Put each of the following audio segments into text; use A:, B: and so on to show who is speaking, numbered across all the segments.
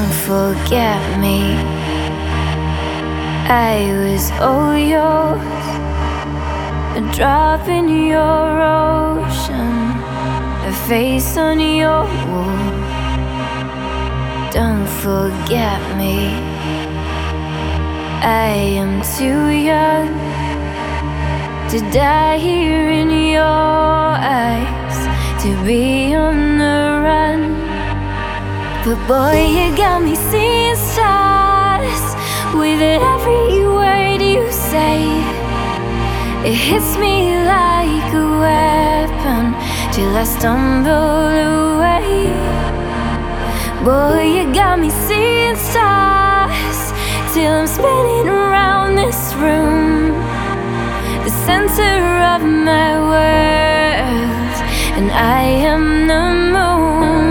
A: don't forget me. I was all yours, a drop in your ocean, a face on your wall. Don't forget me. I am too young to die here in your eyes, to be on the run. But boy, you got me seeing stars with every word you say. It hits me like a weapon till I stumble away. Boy, you got me seeing stars till I'm spinning around this room, the center of my world, and I am the moon.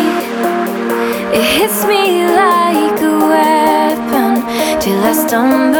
A: It hits me like a weapon till I stumble